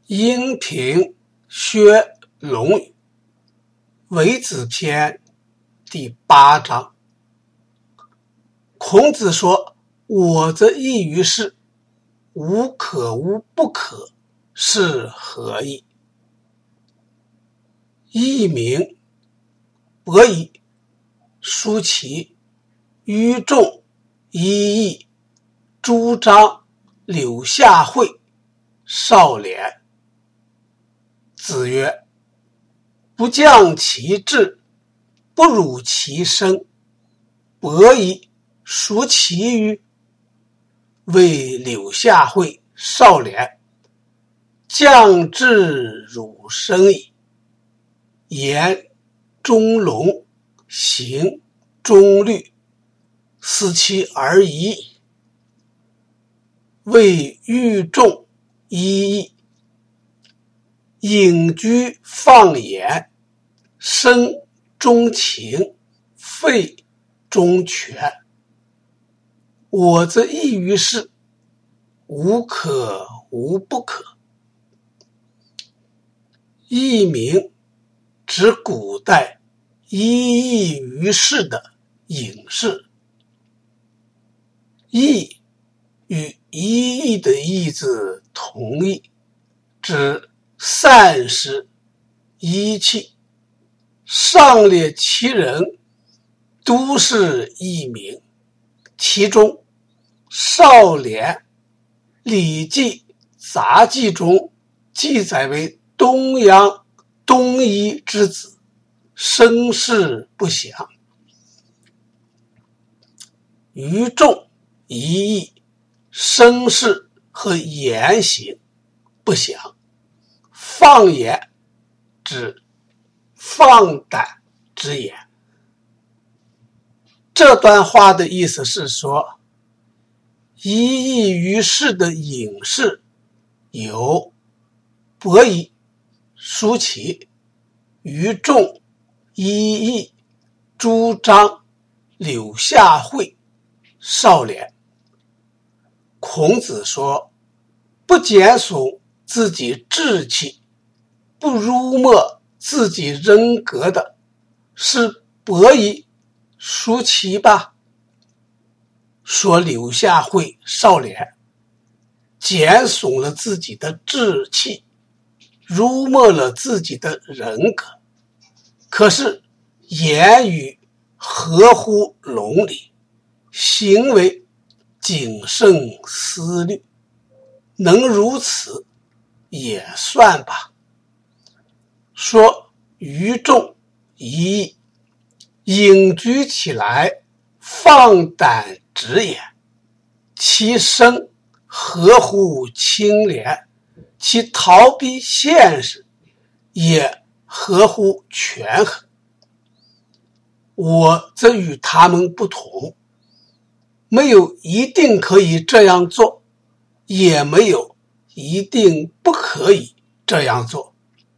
阴平薛龙语为子篇第8章。孔子说：我则异于世，无可无不可，是何意？佚名、伯夷、叔齐、于仲、伊尹、朱张、柳下惠、少年。子曰：不降其志，不辱其身。伯夷、叔齐于？谓柳下惠、少年，降志辱身矣。言中隆，行中律，思其而已矣。谓于仲、伊尹，隐居放言，身中情，肺中权。我则异于世，无可无不可。佚名指古代一异于世的隐士。异与一异的异字同义，指散失遗弃。上列其人都是异名，其中少年礼记杂记中记载为东阳东夷之子，身世不详。于仲、伊尹身世和言行不详。放言指放胆之言。这段话的意思是说，一异于世的隐士有伯夷、叔齐、于仲、伊尹、朱张、柳下惠、少年。孔子说，不减损自己志气，不辱没自己人格的是伯夷、叔齐吧？说柳下惠、少年减损了自己的志气，辱没了自己的人格，可是言语合乎伦理，行为谨慎思虑，能如此也算吧。说于仲、伊尹隐居起来，放胆直言，其身合乎清廉，其逃避现实也合乎权衡。我则与他们不同，没有一定可以这样做，也没有一定不可以这样做。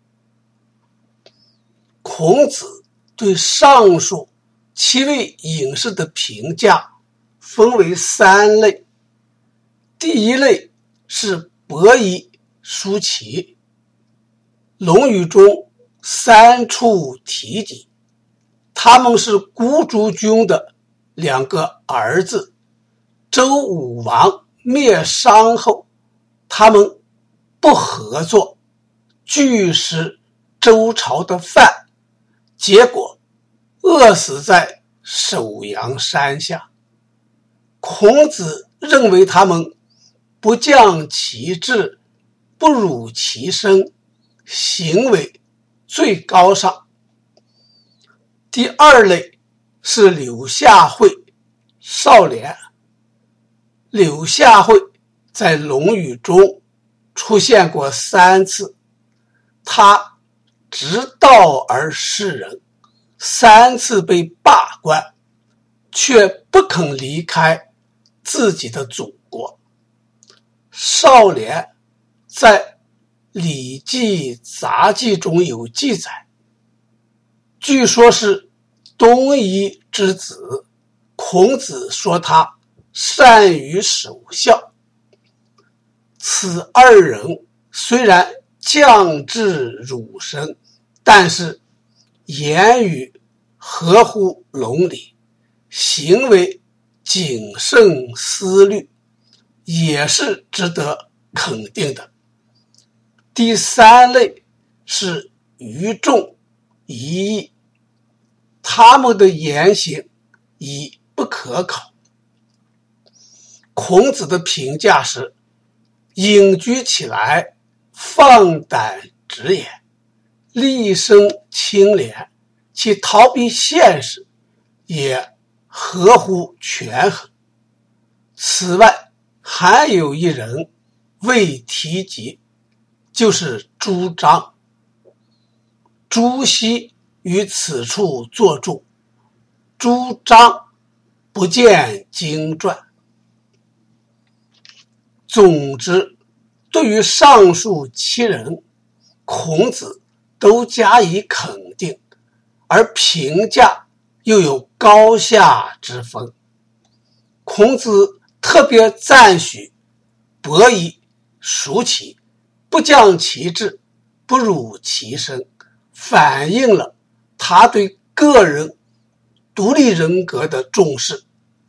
孔子对上述7位隐士的评价分为3类。第一类是伯夷、叔齐。论语中3处提及，他们是孤竹君的2个儿子。周武王灭商后，他们不合作，拒食周朝的饭，结果饿死在首阳山下。孔子认为他们不降其志，不辱其身，行为最高尚。第二类是柳下惠、少年。柳下惠在《论语》中出现过3次，他直道而示人，3次被罢官，却不肯离开自己的祖国。少年在礼记杂记中有记载，据说是东夷之子。孔子说他善于守孝。此2人虽然降至儒生，但是言语合乎伦理，行为谨慎思虑，也是值得肯定的。第三类是愚众疑义，他们的言行已不可考。孔子的评价是：隐居起来，放胆直言，立身清廉，其逃避现实也合乎权衡。此外，还有一人未提及，就是朱张。朱熹于此处作注，朱张不见经传。总之，对于上述7人，孔子都加以肯定，而评价又有高下之分。孔子特别赞许伯夷、叔齐不降其志，不辱其身，反映了他对个人独立人格的重视。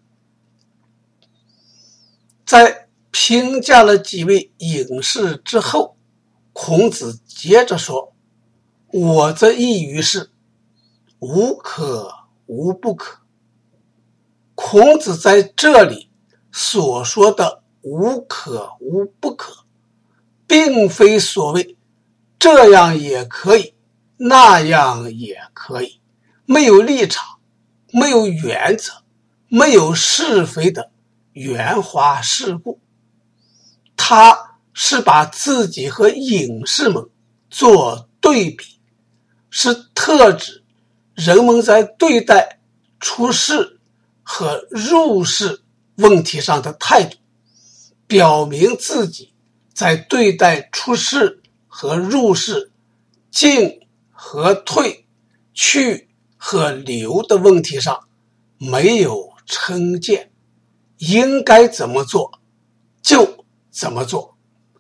在评价了几位隐士之后，孔子接着说：我则异于是，无可无不可。孔子在这里所说的无可无不可，并非所谓这样也可以，那样也可以，没有立场，没有原则，没有是非的圆滑世故。他是把自己和隐士们做对比，是特指人们在对待出世和入世问题上的态度，表明自己在对待出世和入世、进和退、去和留的问题上没有成见，应该怎么做就怎么做。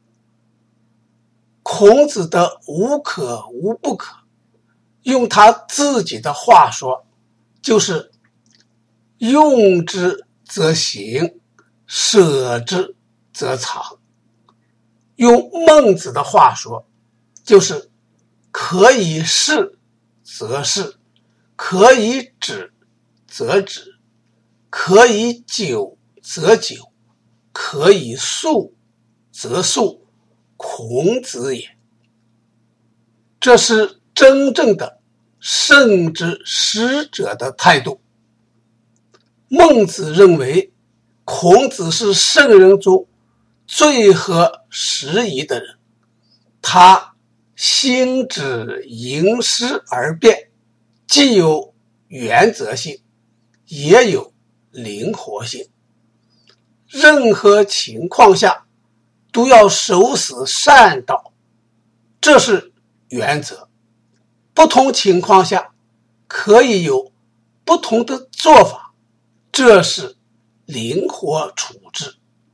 孔子的无可无不可，用他自己的话说，就是用之则行，舍之则藏。用孟子的话说，就是可以是则是，可以止则止，可以久则久，可以速则速，孔子也。这是真正的圣之师者的态度。孟子认为孔子是圣人中最合时宜的人，他心指吟诗而变，既有原则性，也有灵活性，任何情况下都要守死善道，这是原则。不同情况下可以有不同的做法，这是灵活处置。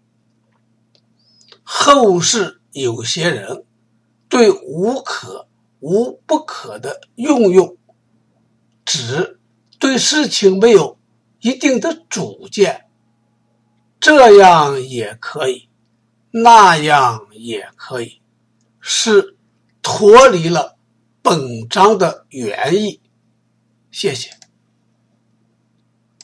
后世有些人对无可无不可的运用，指对事情没有一定的主见，这样也可以，那样也可以，是脱离了本章的原意。谢谢。